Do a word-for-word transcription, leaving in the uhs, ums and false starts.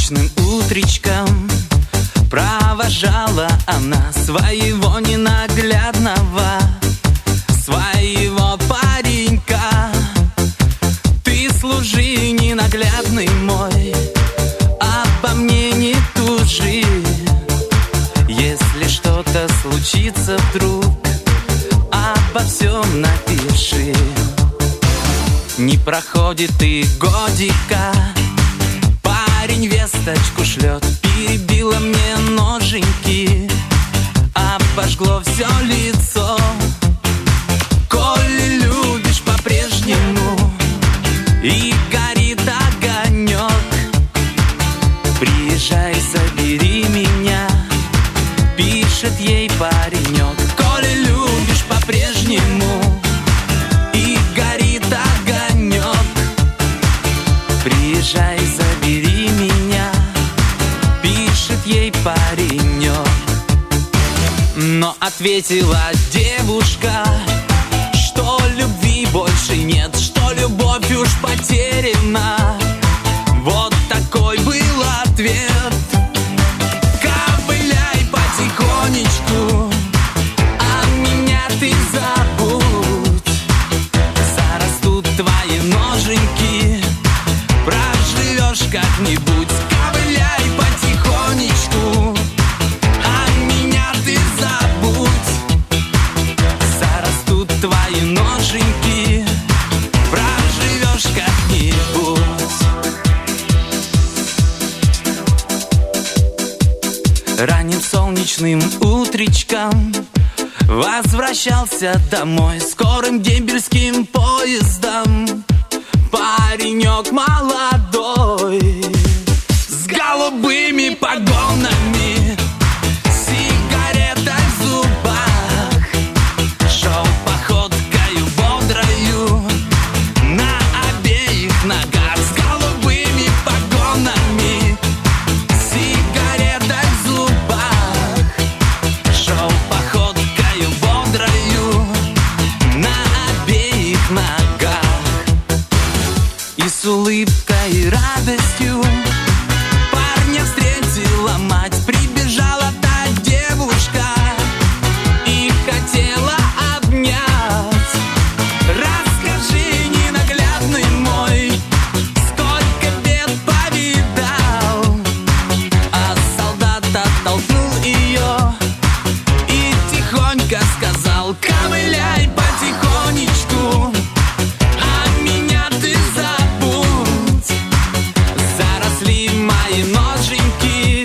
солнечным утречком провожала она своего ненаглядного, своего паренька. Ты служи, ненаглядный мой, обо мне не тужи. Если что-то случится вдруг, обо всем напиши. Не проходит и годика, парень весточку шлет: перебило мне ноженьки, обожгло все лицо. Коли любишь по-прежнему и горит огонек, приезжай, забери меня, пишет ей паренек. Коли любишь по-прежнему и горит огонек, приезжай, забери меня, пишет ей паренек. Но ответила девушка, что любви больше нет, что любовь уж потеряна. Вот такой был ответ. Ковыляй потихонечку, а меня ты забудь. Зарастут твои ноженьки, проживешь как-нибудь. Ковыляй потихонечку, а меня ты забудь. Зарастут твои ноженьки, проживешь как-нибудь. Ранним солнечным утречком возвращался домой скорым дембельским поездом паренек молодой, с голубыми погонами, сигарета в зубах, шел походкою бодрою на обеих ногах. С голубыми погонами, сигарета в зубах, шел походкою бодрою на обеих ногах. И с улыбкой и радостью парня встретила мать. Прибежала та девушка и хотела обнять. Расскажи, ненаглядный мой, сколько бед повидал. А солдат оттолкнул ее и тихонько сказал: ковыляй потихонечку, а меня ты забудь. Заросли мои ноженьки,